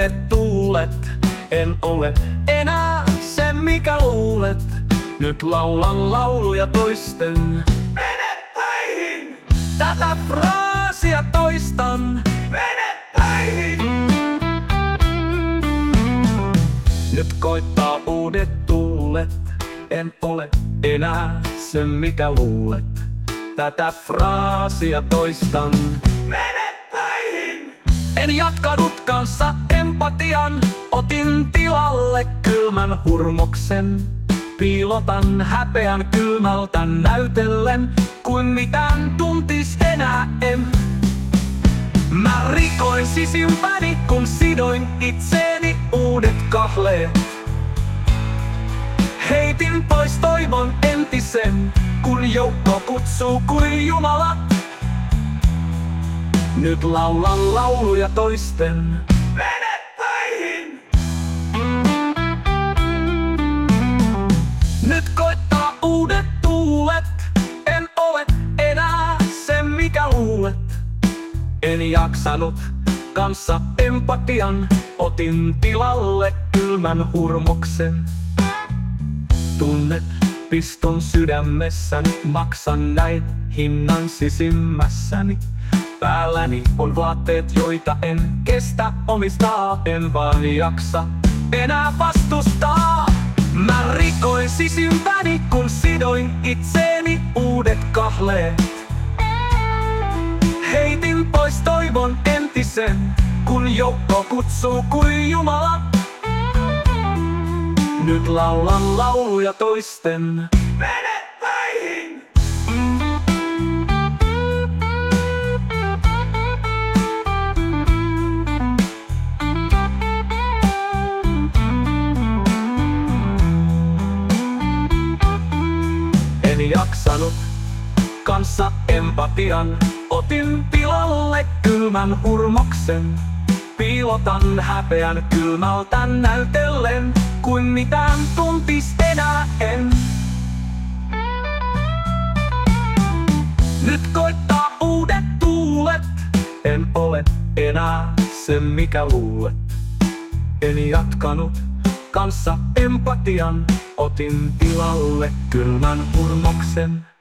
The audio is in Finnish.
uudet tuulet. En ole enää se mikä luulet. Nyt laulan lauluja toisten. Mene töihin! Tätä fraasia toistan. Mene töihin! Nyt koittaa uudet tuulet. En ole enää se mikä luulet. Tätä fraasia toistan. Mene töihin! En jatkanut kanssa empatian. Otin tilalle kylmän hurmoksen. Piilotan häpeän kylmältä näytellen, kuin mitään tuntis enää en. Mä rikoin sisimpäni, kun sidoin itseeni uudet kahleet. Heitin pois toivon entisen, kun joukko kutsuu kuin Jumala. Nyt laulan lauluja toisten. Mene töihin! Nyt koittaa uudet tuulet. En ole enää se mikä luulet. En jaksanut kanssa empatian. Otin tilalle kylmän hurmoksen. Tunnet piston sydämessäni. Maksan näin hinnan sisimmässäni. Päälläni on vaatteet joita en kestä omistaa. En vaan jaksa enää vastustaa. Mä rikoin sisimpäni, kun sidoin itseeni uudet kahleet. Heitin pois toivon entisen, kun joukko kutsuu kuin Jumala. Nyt laulan lauluja toisten. Mene töihin! En jaksanut kanssa empatian. Otin tilalle kylmän hurmoksen. Piilotan häpeän kylmältä näytellen, kuin mitään tuntis enää en. Nyt koittaa uudet tuulet. En ole enää se mikä luulet. En jatkanut kanssa empatian. Otin tilalle kylmän hurmoksen.